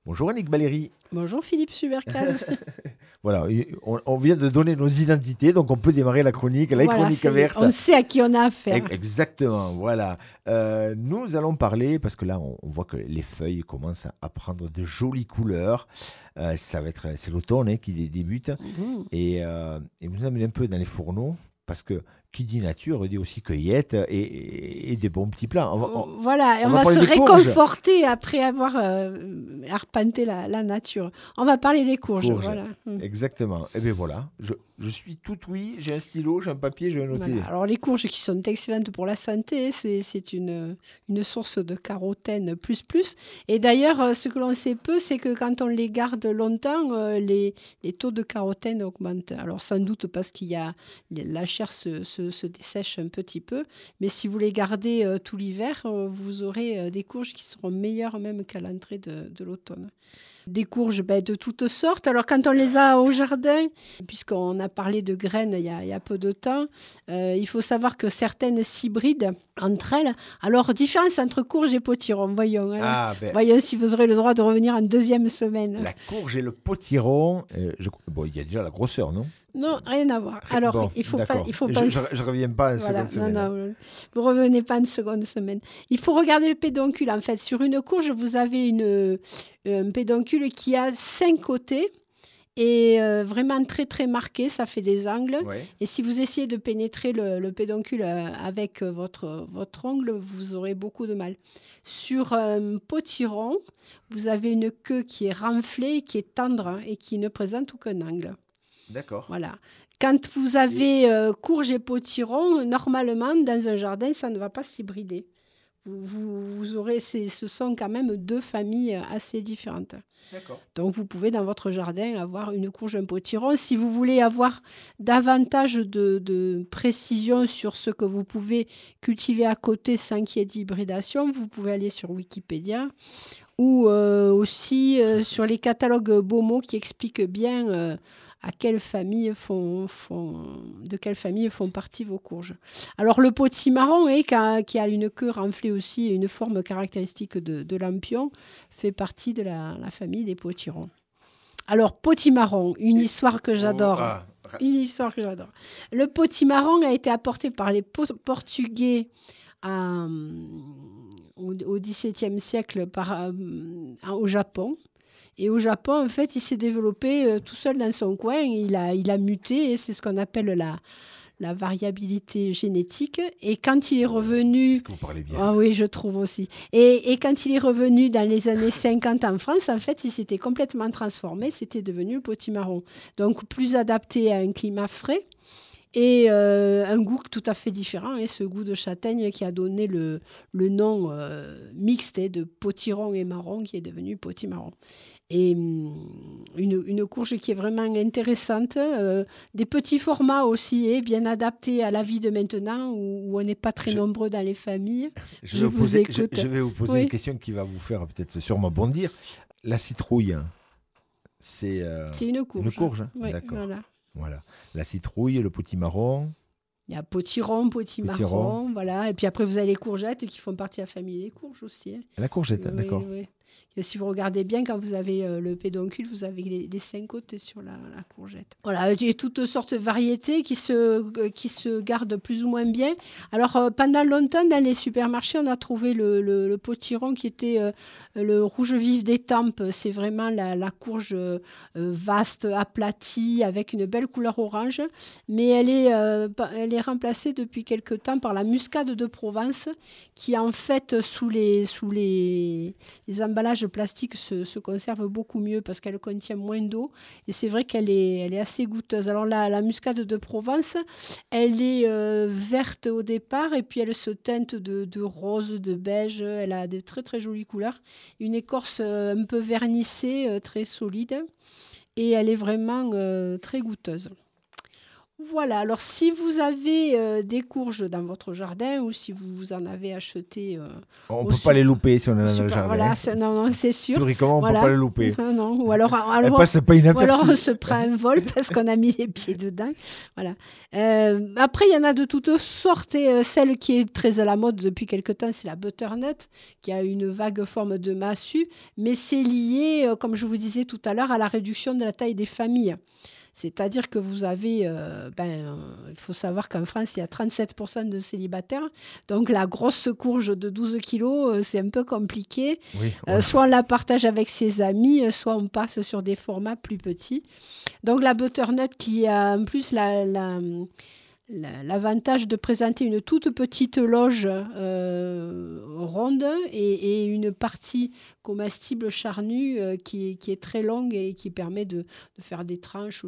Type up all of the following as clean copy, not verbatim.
Bonjour Annick Valérie. Bonjour Philippe Subercase. Voilà, on vient de donner nos identités, donc on peut démarrer la chronique, la Voilà, chronique verte. on sait à qui on a affaire. Exactement, voilà. Nous allons parler, parce que là on voit que les feuilles commencent à prendre de jolies couleurs. C'est l'automne qui débute. Mhm. Et vous nous amenez un peu dans les fourneaux, parce que qui dit nature dit aussi cueillette et des bons petits plats. Voilà, et on on va va se parler des courges. réconforter après avoir arpenté la nature. On va parler des courges. Voilà. Exactement. Et bien voilà, je suis tout oui, j'ai un stylo, j'ai un papier, je vais noter. Voilà. Alors les courges qui sont excellentes pour la santé, c'est une source de carotène plus. Et d'ailleurs, ce que l'on sait peu, c'est que quand on les garde longtemps, les taux de carotène augmentent. Alors sans doute parce qu'il y a la chair se dessèche un petit peu, mais si vous les gardez tout l'hiver, vous aurez des courges qui seront meilleures même qu'à l'entrée de l'automne. Des courges de toutes sortes. Alors quand on les a au jardin, puisqu'on a parlé de graines il y a peu de temps, il faut savoir que certaines s'hybrident entre elles. Alors différence entre courge et potiron, voyons. Voyons si vous aurez le droit de revenir en deuxième semaine. La courge et le potiron, il y a déjà la grosseur, non ? Non, rien à voir. Alors, il faut pas. Je reviens pas en seconde semaine. Non, vous revenez pas en seconde semaine. Il faut regarder le pédoncule. En fait, sur une courge, vous avez un pédoncule qui a 5 côtés et vraiment très très marqué. Ça fait des angles. Ouais. Et si vous essayez de pénétrer le pédoncule avec votre ongle, vous aurez beaucoup de mal. Sur un potiron, vous avez une queue qui est renflée, qui est tendre et qui ne présente aucun angle. D'accord. Voilà. Quand vous avez courge et potiron, normalement, dans un jardin, ça ne va pas s'hybrider. Vous aurez, ce sont quand même deux familles assez différentes. D'accord. Donc, vous pouvez, dans votre jardin, avoir une courge et un potiron. Si vous voulez avoir davantage de précision sur ce que vous pouvez cultiver à côté sans qu'il y ait d'hybridation, vous pouvez aller sur Wikipédia ou aussi sur les catalogues Beaumont qui expliquent bien de quelle famille font partie vos courges. Alors le potimarron, qui a une queue renflée aussi et une forme caractéristique de lampion, fait partie de la famille des potirons. Alors potimarron, une histoire que j'adore. Le potimarron a été apporté par les Portugais au XVIIe siècle au Japon. Et au Japon, en fait, il s'est développé tout seul dans son coin. Il a muté, et c'est ce qu'on appelle la variabilité génétique. Et quand il est revenu... Est-ce que vous parlez bien ? Ah oui, je trouve aussi. Et quand il est revenu dans les années 50 en France, en fait, il s'était complètement transformé. C'était devenu le potimarron. Donc, plus adapté à un climat frais. Et un goût tout à fait différent, ce goût de châtaigne qui a donné le nom mixte de potiron et marron, qui est devenu potimarron. Et une courge qui est vraiment intéressante, des petits formats aussi, bien adaptés à la vie de maintenant, où on n'est pas très nombreux dans les familles. Je vais vous poser une question qui va vous faire peut-être sûrement bondir. La citrouille, c'est une courge. Une courge, oui, d'accord. Voilà. La citrouille, le potimarron. Il y a potiron, potimarron, voilà. Et puis après, vous avez les courgettes qui font partie de la famille des courges aussi. La courgette, d'accord. Oui. Et si vous regardez bien, quand vous avez le pédoncule, vous avez les 5 côtés sur la courgette. Voilà, il y a toutes sortes de variétés qui se gardent plus ou moins bien. Alors, pendant longtemps, dans les supermarchés, on a trouvé le potiron qui était le rouge vif d'Étampes. C'est vraiment la courge vaste, aplatie, avec une belle couleur orange. Mais elle est remplacée depuis quelque temps par la muscade de Provence, qui en fait, sous les emballages plastiques se conserve beaucoup mieux parce qu'elle contient moins d'eau, et c'est vrai qu'elle est assez goûteuse. Alors la muscade de Provence, elle est verte au départ, et puis elle se teinte de rose, de beige. Elle a des très très jolies couleurs, une écorce un peu vernissée, très solide, et elle est vraiment très goûteuse. Voilà, alors si vous avez des courges dans votre jardin ou si vous en avez acheté On ne au peut pas les super, louper si on est dans le jardin. voilà, non, c'est sûr. Théoriquement, on ne peut Voilà. pas les louper. Non, Elles passent pas ou inaperçues. alors on se prend un vol parce qu'on a mis les pieds dedans. Voilà. Après, il y en a de toutes sortes. Et, celle qui est très à la mode depuis quelque temps, c'est la butternut, qui a une vague forme de massue, mais c'est lié, comme je vous disais tout à l'heure, à la réduction de la taille des familles. C'est-à-dire que vous avez, il faut savoir qu'en France, il y a 37% de célibataires. Donc la grosse courge de 12 kilos, c'est un peu compliqué. Oui, Soit on la partage avec ses amis, soit on passe sur des formats plus petits. Donc la butternut qui a en plus l'avantage de présenter une toute petite loge ronde et une partie comestible charnue qui est très longue et qui permet de faire des tranches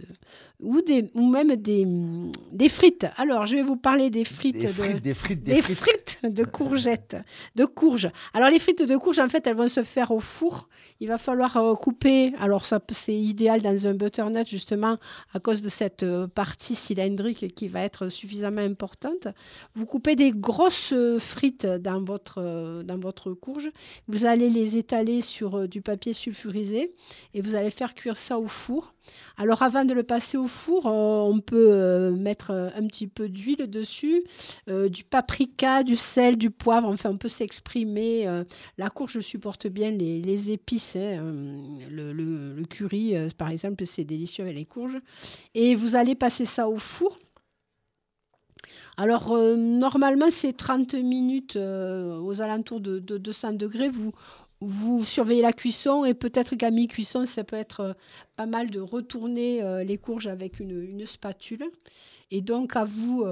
ou même des frites. Alors, je vais vous parler des frites de courgettes, de courges. Alors, les frites de courges, en fait, elles vont se faire au four. Il va falloir couper. Alors, ça, c'est idéal dans un butternut, justement, à cause de cette partie cylindrique qui va être suffisamment importante. Vous coupez des grosses frites dans votre courge. Vous allez les étaler sur du papier sulfurisé et vous allez faire cuire ça au four. Alors avant de le passer au four, on peut mettre un petit peu d'huile dessus, du paprika, du sel, du poivre, enfin on peut s'exprimer. La courge supporte bien les épices, hein. Le curry par exemple, c'est délicieux avec les courges. Et vous allez passer ça au four. Alors, normalement, c'est 30 minutes aux alentours de 200 degrés. Vous surveillez la cuisson et peut-être qu'à mi-cuisson, ça peut être pas mal de retourner les courges avec une spatule. Et donc, à vous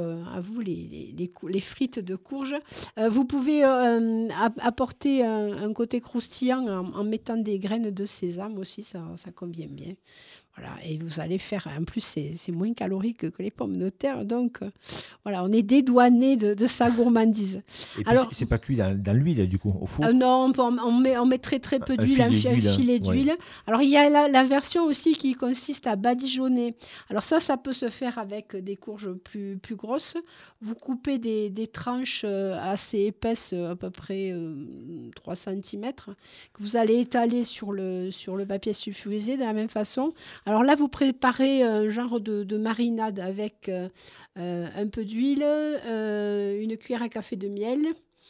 les frites de courges. Vous pouvez apporter un côté croustillant en mettant des graines de sésame aussi, ça convient bien. Voilà, et vous allez faire, en plus c'est moins calorique que les pommes de terre, donc voilà, on est dédouané de sa gourmandise. Et puis, c'est pas cuit dans l'huile du coup, au four. Non, on met très très peu d'huile, un filet d'huile. Ouais. Alors il y a la version aussi qui consiste à badigeonner. Alors ça peut se faire avec des courges plus grosses. Vous coupez des tranches assez épaisses, à peu près 3 cm, que vous allez étaler sur le papier sulfurisé de la même façon. Alors là, vous préparez un genre de marinade avec un peu d'huile, une cuillère à café de miel,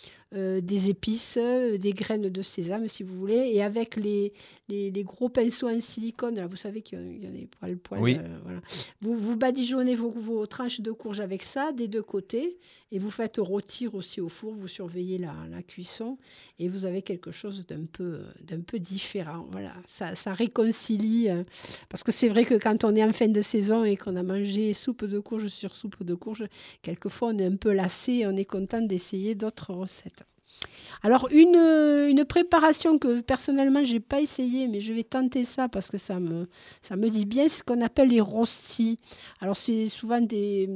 des épices, des graines de sésame si vous voulez, et avec les gros pinceaux en silicone, là, vous savez qu'il y a des poils. Oui. Voilà. Vous badigeonnez vos tranches de courge avec ça des deux côtés, et vous faites rôtir aussi au four, vous surveillez la cuisson, et vous avez quelque chose d'un peu différent. Voilà. Ça réconcilie, parce que c'est vrai que quand on est en fin de saison et qu'on a mangé soupe de courge sur soupe de courge, quelquefois on est un peu lassé, on est content d'essayer d'autres recettes. Alors, une préparation que personnellement, je n'ai pas essayé, mais je vais tenter ça parce que ça me dit bien, c'est ce qu'on appelle les rostis. Alors, c'est souvent des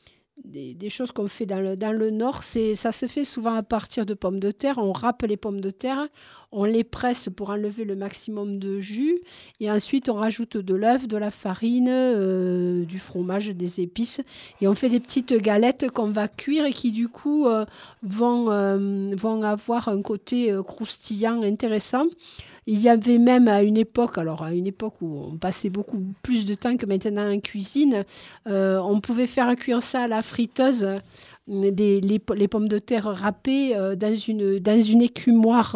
choses qu'on fait dans le Nord. Ça se fait souvent à partir de pommes de terre. On râpe les pommes de terre, on les presse pour enlever le maximum de jus. Et ensuite, on rajoute de l'œuf, de la farine, du fromage, des épices. Et on fait des petites galettes qu'on va cuire et qui, du coup, vont avoir un côté croustillant intéressant. Il y avait même à une époque où on passait beaucoup plus de temps que maintenant en cuisine, on pouvait faire cuire ça à la friteuse, les pommes de terre râpées dans une écumoire,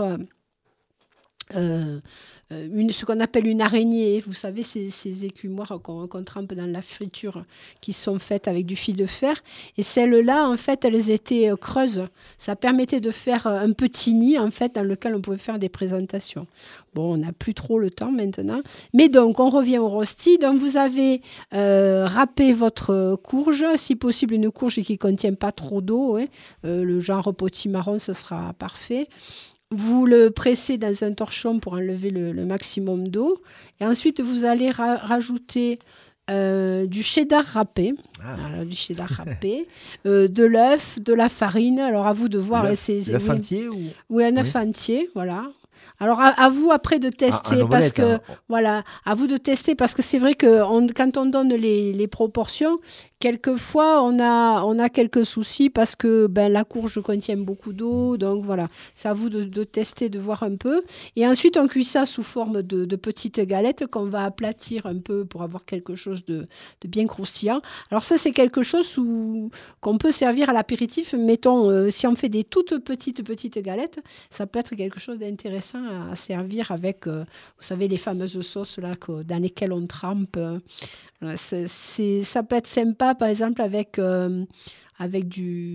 ce qu'on appelle une araignée. Vous savez, ces écumoires qu'on trempe dans la friture, qui sont faites avec du fil de fer. Et celles-là, en fait, elles étaient creuses. Ça permettait de faire un petit nid, en fait, dans lequel on pouvait faire des présentations. Bon, on n'a plus trop le temps maintenant. Mais donc, on revient au rosti. Donc, vous avez râpé votre courge, si possible une courge qui ne contient pas trop d'eau. Hein. Le genre potimarron, ce sera parfait. Vous le pressez dans un torchon pour enlever le maximum d'eau. Et ensuite, vous allez rajouter du cheddar râpé, de l'œuf, de la farine. Alors, à vous de voir. L'œuf entier ou... Oui, un œuf entier, voilà. Alors, à vous après de tester, en parce omelette, que, hein. voilà, à vous de tester, parce que c'est vrai que quand on donne les proportions, quelquefois, on a quelques soucis parce que la courge contient beaucoup d'eau, donc voilà, c'est à vous de tester, de voir un peu. Et ensuite, on cuit ça sous forme de petites galettes qu'on va aplatir un peu pour avoir quelque chose de bien croustillant. Alors ça, c'est quelque chose qu'on peut servir à l'apéritif. Mettons, si on fait des toutes petites galettes, ça peut être quelque chose d'intéressant à servir avec, vous savez, les fameuses sauces là, dans lesquelles on trempe. Voilà, ça peut être sympa, par exemple, avec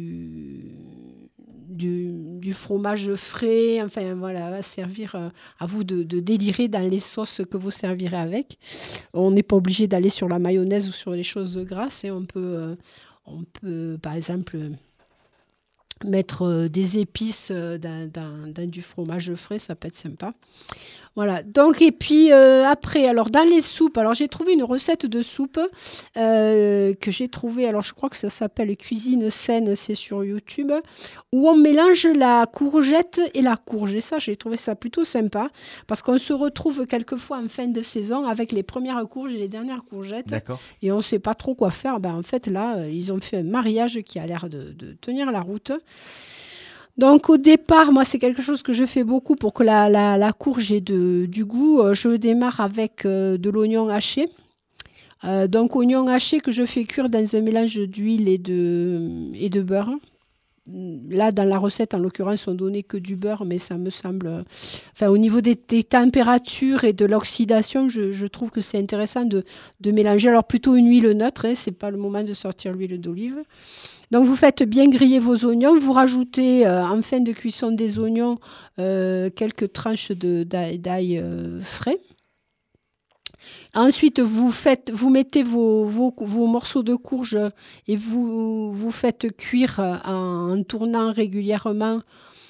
du fromage frais. Enfin, voilà, va servir à vous de délirer dans les sauces que vous servirez avec. On n'est pas obligé d'aller sur la mayonnaise ou sur les choses grasses. Et on peut, par exemple, mettre des épices dans du fromage frais, ça peut être sympa. Voilà. Donc, et puis après, alors dans les soupes, alors j'ai trouvé une recette de soupe que j'ai trouvée, alors je crois que ça s'appelle Cuisine saine, c'est sur YouTube, où on mélange la courgette et la courge. Et ça, j'ai trouvé ça plutôt sympa, parce qu'on se retrouve quelquefois en fin de saison avec les premières courges et les dernières courgettes. D'accord. Et on ne sait pas trop quoi faire. En fait, là, ils ont fait un mariage qui a l'air de tenir la route. Donc au départ, moi c'est quelque chose que je fais beaucoup pour que la courge ait du goût. Je démarre avec de l'oignon haché. Donc oignon haché que je fais cuire dans un mélange d'huile et de beurre. Là, dans la recette, en l'occurrence, on donnait que du beurre, mais ça me semble... Enfin, au niveau des températures et de l'oxydation, je trouve que c'est intéressant de mélanger. Alors plutôt une huile neutre, hein, ce n'est pas le moment de sortir l'huile d'olive. Donc, vous faites bien griller vos oignons. Vous rajoutez en fin de cuisson des oignons quelques tranches d'ail frais. Ensuite, vous mettez vos morceaux de courge et vous faites cuire en tournant régulièrement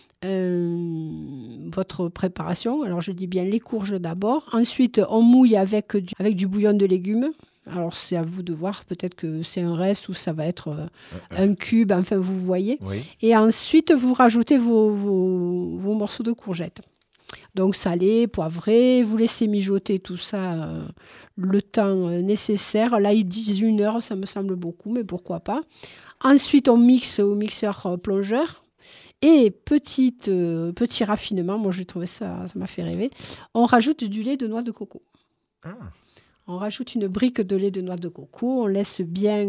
votre préparation. Alors, je dis bien les courges d'abord. Ensuite, on mouille avec du bouillon de légumes. Alors, c'est à vous de voir. Peut-être que c'est un reste ou ça va être un cube. Enfin, vous voyez. Oui. Et ensuite, vous rajoutez vos morceaux de courgettes. Donc, salé, poivré. Vous laissez mijoter tout ça le temps nécessaire. Là, ils disent 1 heure. Ça me semble beaucoup, mais pourquoi pas. Ensuite, on mixe au mixeur plongeur. Et petit raffinement, moi, j'ai trouvé ça m'a fait rêver. On rajoute du lait de noix de coco. Ah. On rajoute une brique de lait de noix de coco, on laisse bien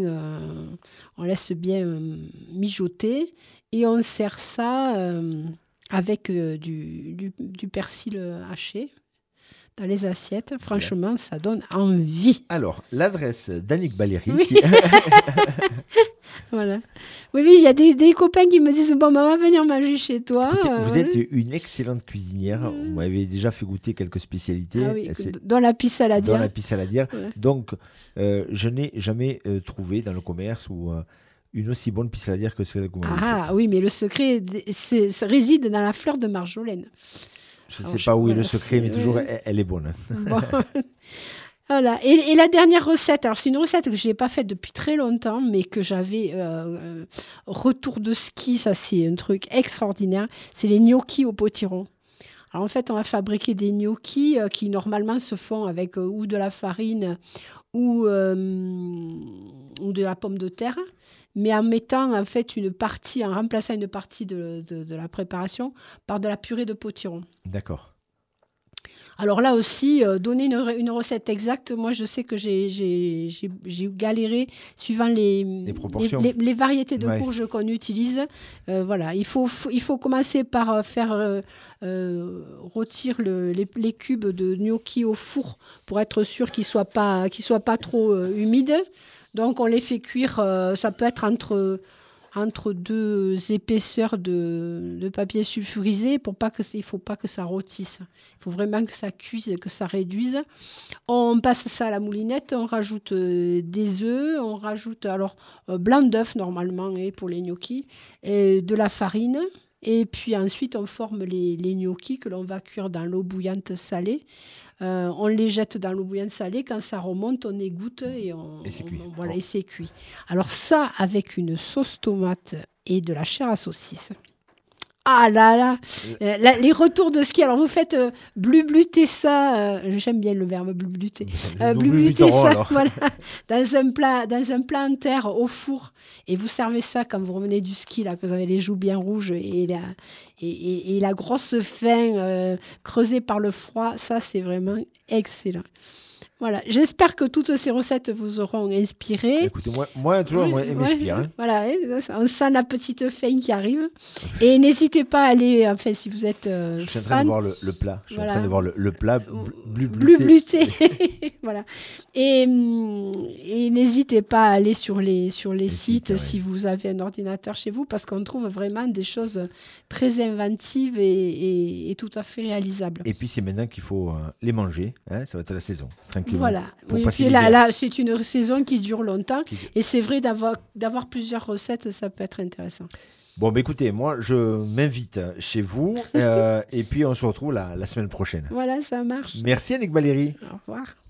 mijoter et on sert ça avec du persil haché dans les assiettes. Franchement, ça donne envie. Alors, l'adresse d'Annick Baléry. Oui. Voilà. Oui, il y a des copains qui me disent « Bon, maman, va venir manger chez toi. » Vous êtes une excellente cuisinière. Vous m'avez déjà fait goûter quelques spécialités. Ah oui, dans la pisse saladière. Dans la pisse saladière. Ouais. Donc, je n'ai jamais trouvé dans le commerce une aussi bonne pisse saladière que celle que vous m'avez faite. Ah oui, mais le secret ça réside dans la fleur de marjolaine. Je ne sais pas où est le secret, mais toujours, elle est bonne. Bon. Voilà. Et la dernière recette, alors c'est une recette que je n'ai pas faite depuis très longtemps, mais que j'avais retour de ski, ça c'est un truc extraordinaire, c'est les gnocchis au potiron. Alors en fait, on va fabriquer des gnocchis qui normalement se font avec ou de la farine ou de la pomme de terre, mais en mettant en fait en remplaçant une partie de la préparation par de la purée de potiron. D'accord. Alors là aussi, donner une recette exacte, moi je sais que j'ai galéré suivant les variétés de courges qu'on utilise. Voilà, il faut commencer par faire rôtir les cubes de gnocchi au four pour être sûr qu'ils soient pas trop humides. Donc on les fait cuire, ça peut être entre 2 épaisseurs de papier sulfurisé il ne faut pas que ça rôtisse. Il faut vraiment que ça cuise, que ça réduise. On passe ça à la moulinette, on rajoute des œufs, on rajoute blanc d'œuf normalement pour les gnocchis, et de la farine. Et puis ensuite, on forme les gnocchis que l'on va cuire dans l'eau bouillante salée. On les jette dans l'eau bouillante salée. Quand ça remonte, on égoutte et c'est cuit. Alors ça, avec une sauce tomate et de la chair à saucisse. Ah là là, les retours de ski. Alors vous faites blubluter ça. J'aime bien le verbe blubluter. Blubluter ça, alors. Voilà, dans un plat en terre au four. Et vous servez ça quand vous revenez du ski là, que vous avez les joues bien rouges et la grosse faim creusée par le froid. Ça, c'est vraiment excellent. Voilà, j'espère que toutes ces recettes vous auront inspiré. Écoutez, moi toujours, elle m'inspire. Hein. Voilà, on sent la petite faim qui arrive. Et n'hésitez pas à aller, enfin, si vous êtes je suis en train de voir le plat. Je suis en train de voir le plat blubluté. Voilà. Et n'hésitez pas à aller sur les sites si vous avez un ordinateur chez vous, parce qu'on trouve vraiment des choses très inventives et tout à fait réalisables. Et puis, c'est maintenant qu'il faut les manger. Hein, ça va être la saison. Tranquillement. Voilà. Oui, puis là, c'est une saison qui dure longtemps. Et c'est vrai d'avoir plusieurs recettes, ça peut être intéressant. Bon, écoutez, moi, je m'invite chez vous et puis on se retrouve la semaine prochaine. Voilà, ça marche. Merci Annick Valérie. Au revoir.